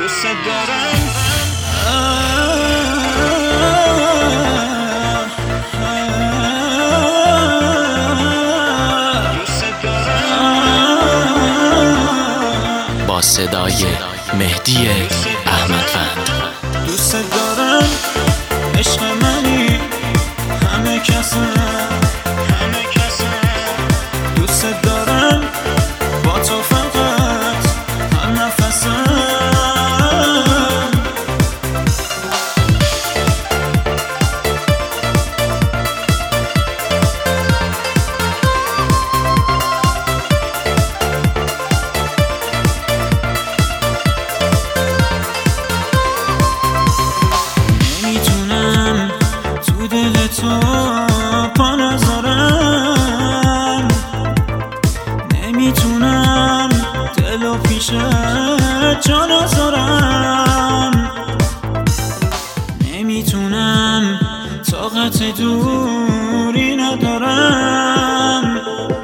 دوست دارم. با صدای مهدی احمدوند. دوست دارم، عشق منی، همه کسم دوست دارم، با تو فقط هر نفسم. نمیتونم تو دل تو پا نذارم، نمیتونم دلو پیش جا نذارم، نمیتونم طاقت دوری ندارم.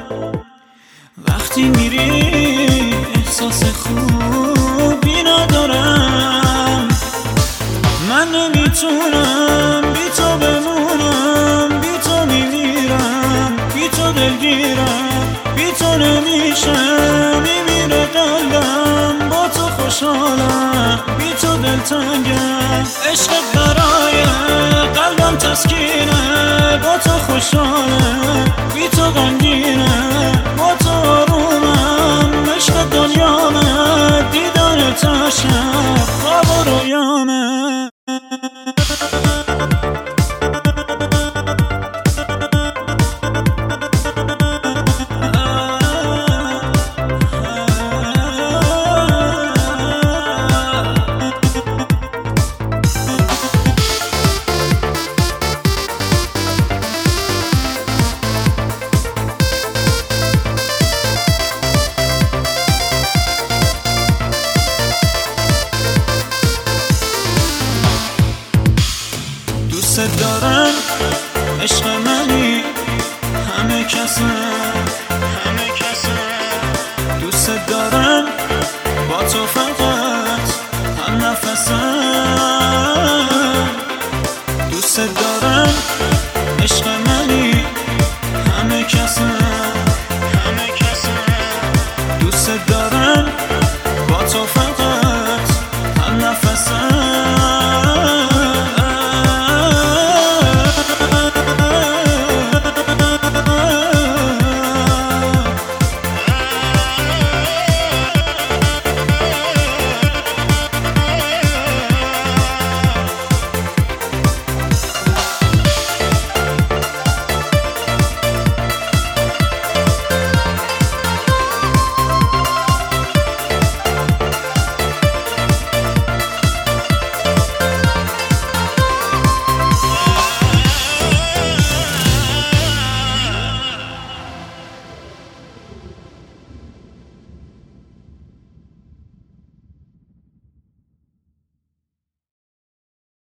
وقتی میری احساس خوبی ندارم. من نمیتونم بی تو بمونم، بی تو میمیرم، بی تو دلگیرم، بی تو نمیشه میمیره قلبم. با تو خوشحالم، بی تو دلتنگم. عشق